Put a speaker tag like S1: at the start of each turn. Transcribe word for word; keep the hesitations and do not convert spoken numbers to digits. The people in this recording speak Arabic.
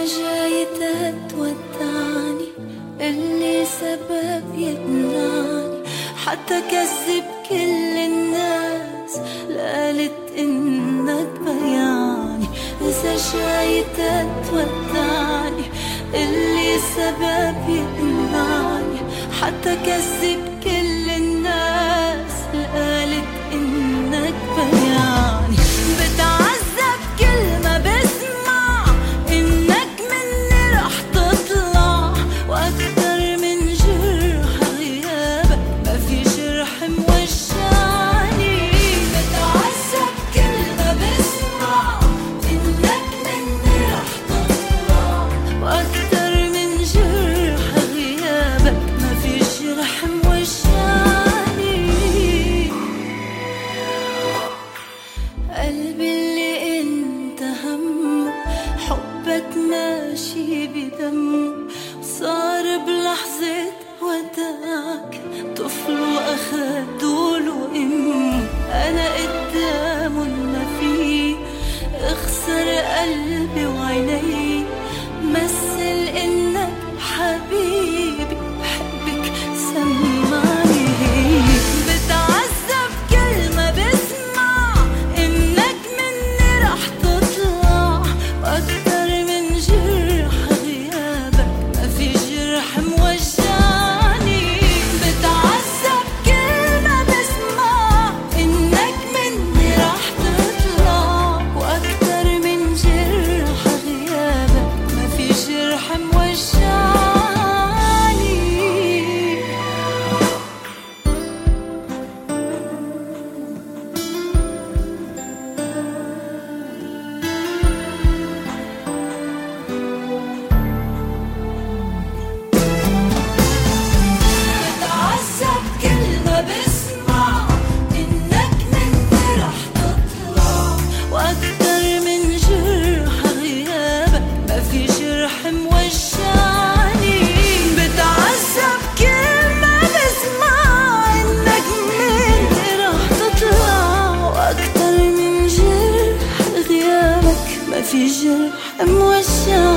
S1: جاي تودعني اللي سبب يمنعني، حتى كذب كل الناس لقالت انك بياني. إذا جاي تودعني اللي سبب يمنعني، حتى كذب كل الناس لقالت انك بياني. بتعذب كل ما بسمع انك مني رح تطلع، واكتر من جرح غيابك ما في جرح موجعني. بتعذب كل ما بسمع انك مني رح تطلع، واكتر من جرح غيابك ما في جرح موجعني. قلبي اللي انت همه حبك ماشي بدمه، صار بلحظة وداك طفل واخدوله امه. انا قدامه ما في اخسر قلبي وعيني، مثل انك حبيبي بحبك سمعني. بتعذب كل ما بسمع انك مني رح تطلع، واكتر من جرح غيابك ما في جرح موجعني. بتعذب كل ما بسمع انك مني رح تطلع، واكتر من جرح غيابك ما في جرح موجعني. بتعذب كل ما بسمع انك مني رح تطلع، واكتر من جرح غيابك ما في جرح موجعني. بتعذب كل ما بسمع انك مني رح تطلع، واكتر من جرح غيابك ما في جرح موجعني.